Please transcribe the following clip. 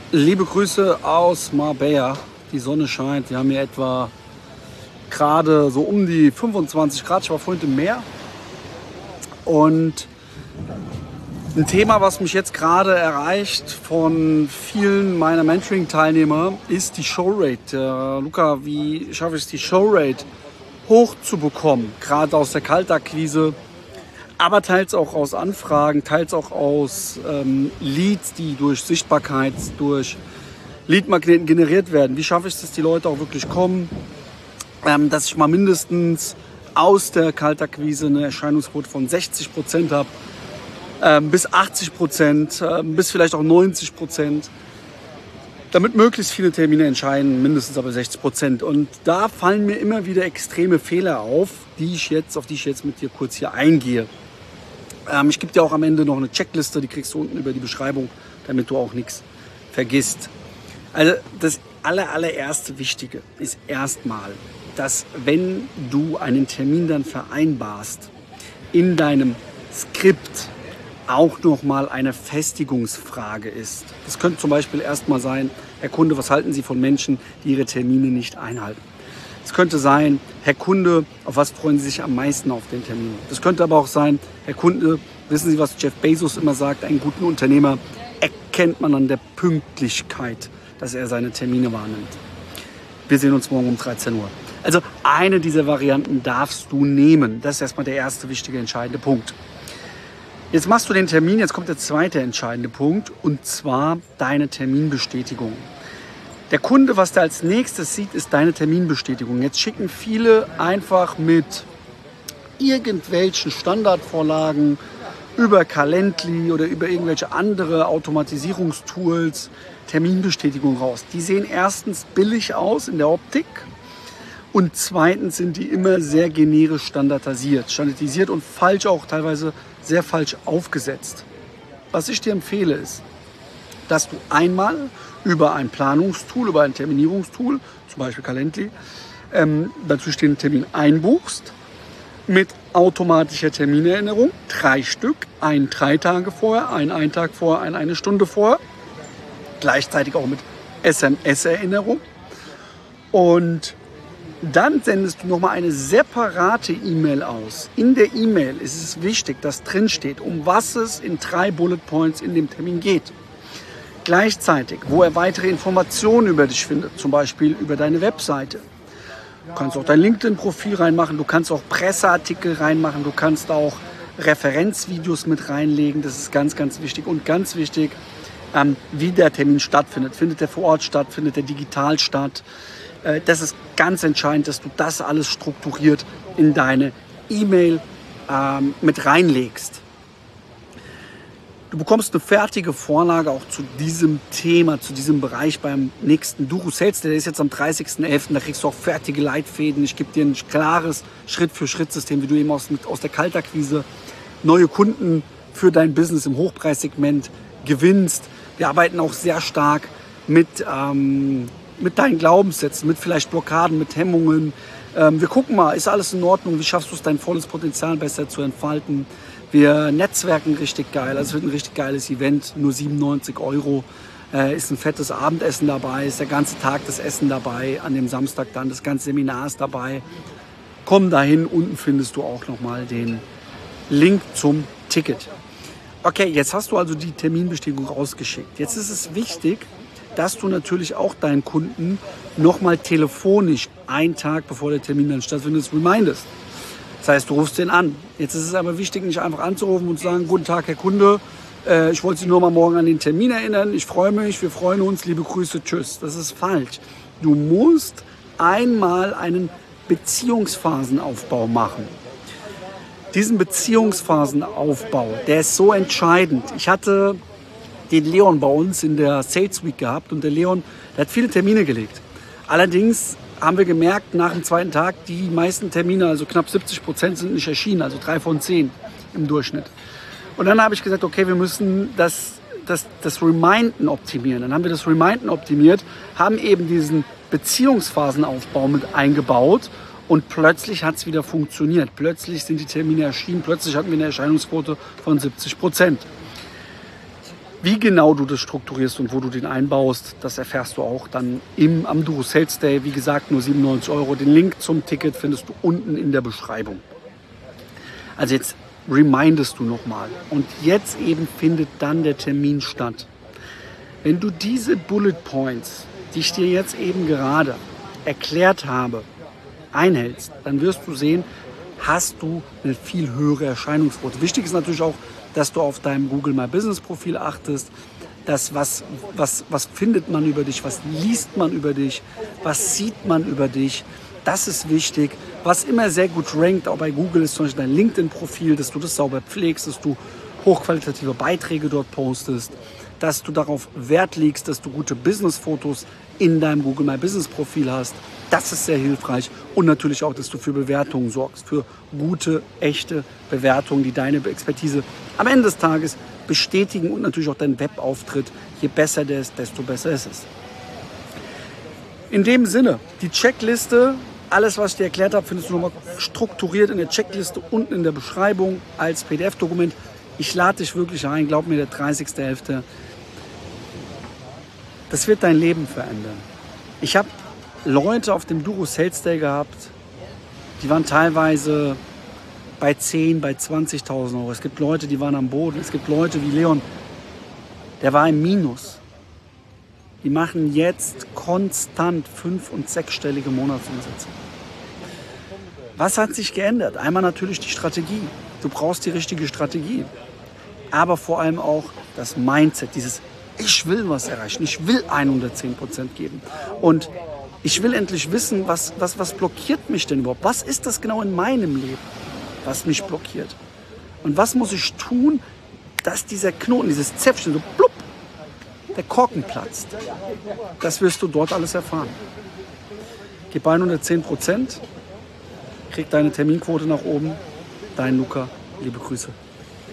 Liebe Grüße aus Marbella. Die Sonne scheint. Wir haben hier etwa gerade so um die 25 Grad. Ich war vorhin im Meer. Und ein Thema, was mich jetzt gerade erreicht von vielen meiner Mentoring-Teilnehmer, ist die Showrate. Luca, wie schaffe ich es, die Showrate hochzubekommen? Gerade aus der Kaltakquise, aber teils auch aus Anfragen, teils auch aus Leads, die durch Sichtbarkeit, durch Leadmagneten generiert werden. Wie schaffe ich es, dass die Leute auch wirklich kommen? Dass ich mal mindestens aus der Kaltakquise eine Erscheinungsquote von 60% habe, bis 80%, bis vielleicht auch 90%. Damit möglichst viele Termine entscheiden, mindestens aber 60%. Und da fallen mir immer wieder extreme Fehler auf, auf die ich jetzt mit dir kurz hier eingehe. Ich gebe dir auch am Ende noch eine Checkliste, die kriegst du unten über die Beschreibung, damit du auch nichts vergisst. Also das allererste Wichtige ist erstmal, dass wenn du einen Termin dann vereinbarst, in deinem Skript auch nochmal eine Festigungsfrage ist. Das könnte zum Beispiel erstmal sein: Herr Kunde, was halten Sie von Menschen, die ihre Termine nicht einhalten? Es könnte sein: Herr Kunde, auf was freuen Sie sich am meisten auf den Termin? Das könnte aber auch sein: Herr Kunde, wissen Sie, was Jeff Bezos immer sagt, einen guten Unternehmer erkennt man an der Pünktlichkeit, dass er seine Termine wahrnimmt. Wir sehen uns morgen um 13 Uhr. Also eine dieser Varianten darfst du nehmen. Das ist erstmal der erste wichtige, entscheidende Punkt. Jetzt machst du den Termin, jetzt kommt der zweite entscheidende Punkt, und zwar deine Terminbestätigung. Der Kunde, was der als nächstes sieht, ist deine Terminbestätigung. Jetzt schicken viele einfach mit irgendwelchen Standardvorlagen über Calendly oder über irgendwelche andere Automatisierungstools Terminbestätigung raus. Die sehen erstens billig aus in der Optik und zweitens sind die immer sehr generisch standardisiert und falsch, auch teilweise sehr falsch aufgesetzt. Was ich dir empfehle ist, dass du einmal über ein Planungstool, über ein Terminierungstool, zum Beispiel Calendly, dazu stehenden Termin einbuchst, mit automatischer Terminerinnerung, 3 Stück, einen 3 Tage vorher, einen Tag vorher, einen eine Stunde vorher, gleichzeitig auch mit SMS-Erinnerung. Und dann sendest du nochmal eine separate E-Mail aus. In der E-Mail ist es wichtig, dass drin steht, um was es in 3 Bullet Points in dem Termin geht. Gleichzeitig, wo er weitere Informationen über dich findet, zum Beispiel über deine Webseite. Du kannst auch dein LinkedIn-Profil reinmachen, du kannst auch Presseartikel reinmachen, du kannst auch Referenzvideos mit reinlegen. Das ist ganz, ganz wichtig. Und ganz wichtig, wie der Termin stattfindet. Findet er vor Ort statt, findet er digital statt? Das ist ganz entscheidend, dass du das alles strukturiert in deine E-Mail mit reinlegst. Du bekommst eine fertige Vorlage auch zu diesem Thema, zu diesem Bereich beim nächsten Duro Sales. Der ist jetzt am 30.11. Da kriegst du auch fertige Leitfäden. Ich gebe dir ein klares Schritt-für-Schritt-System, wie du eben aus der Kaltakquise neue Kunden für dein Business im Hochpreissegment gewinnst. Wir arbeiten auch sehr stark mit deinen Glaubenssätzen, mit vielleicht Blockaden, mit Hemmungen. Wir gucken mal, ist alles in Ordnung? Wie schaffst du es, dein volles Potenzial besser zu entfalten? Wir netzwerken richtig geil. Also es wird ein richtig geiles Event. Nur 97 €. Ist ein fettes Abendessen dabei. Ist der ganze Tag das Essen dabei. An dem Samstag dann das ganze Seminar ist dabei. Komm dahin. Unten findest du auch nochmal den Link zum Ticket. Okay, jetzt hast du also die Terminbestätigung rausgeschickt. Jetzt ist es wichtig, dass du natürlich auch deinen Kunden nochmal telefonisch einen Tag bevor der Termin dann stattfindet remindest. Das heißt, du rufst den an. Jetzt ist es aber wichtig, nicht einfach anzurufen und zu sagen: Guten Tag, Herr Kunde, ich wollte Sie nur mal morgen an den Termin erinnern. Ich freue mich, wir freuen uns, liebe Grüße, tschüss. Das ist falsch. Du musst einmal einen Beziehungsphasenaufbau machen. Diesen Beziehungsphasenaufbau, der ist so entscheidend. Ich hatte den Leon bei uns in der Sales Week gehabt und der Leon, der hat viele Termine gelegt. Allerdings haben wir gemerkt, nach dem zweiten Tag, die meisten Termine, also knapp 70%, sind nicht erschienen, also 3 von 10 im Durchschnitt. Und dann habe ich gesagt, okay, wir müssen das Reminden optimieren. Dann haben wir das Reminden optimiert, haben eben diesen Beziehungsphasenaufbau mit eingebaut und plötzlich hat es wieder funktioniert. Plötzlich sind die Termine erschienen, plötzlich hatten wir eine Erscheinungsquote von 70%. Wie genau du das strukturierst und wo du den einbaust, das erfährst du auch dann am Duro Sales Day. Wie gesagt, nur 97 Euro. Den Link zum Ticket findest du unten in der Beschreibung. Also jetzt remindest du nochmal. Und jetzt eben findet dann der Termin statt. Wenn du diese Bullet Points, die ich dir jetzt eben gerade erklärt habe, einhältst, dann wirst du sehen, hast du eine viel höhere Erscheinungsquote. Wichtig ist natürlich auch, dass du auf deinem Google My Business Profil achtest, dass was findet man über dich, was liest man über dich, was sieht man über dich. Das ist wichtig. Was immer sehr gut rankt, auch bei Google, ist zum Beispiel dein LinkedIn-Profil, dass du das sauber pflegst, dass du hochqualitative Beiträge dort postest, dass du darauf Wert legst, dass du gute Business-Fotos in deinem Google My Business Profil hast. Das ist sehr hilfreich. Und natürlich auch, dass du für Bewertungen sorgst, für gute, echte Bewertungen, die deine Expertise am Ende des Tages bestätigen und natürlich auch deinen Webauftritt. Je besser der ist, desto besser ist es. In dem Sinne, die Checkliste, alles, was ich dir erklärt habe, findest du nochmal strukturiert in der Checkliste unten in der Beschreibung als PDF-Dokument. Ich lade dich wirklich ein, glaub mir, der 30.11. Das wird dein Leben verändern. Ich habe Leute auf dem Duro Sales Day gehabt, die waren teilweise bei 10, bei 20.000 Euro. Es gibt Leute, die waren am Boden. Es gibt Leute wie Leon, der war im Minus. Die machen jetzt konstant 5- und 6-stellige Monatsumsätze. Was hat sich geändert? Einmal natürlich die Strategie. Du brauchst die richtige Strategie. Aber vor allem auch das Mindset, dieses ich will was erreichen, ich will 110% geben. Und ich will endlich wissen, was blockiert mich denn überhaupt? Was ist das genau in meinem Leben, was mich blockiert? Und was muss ich tun, dass dieser Knoten, dieses Zäpfchen, so blub, der Korken platzt? Das wirst du dort alles erfahren. Gib 110%, krieg deine Terminquote nach oben. Dein Luca, liebe Grüße.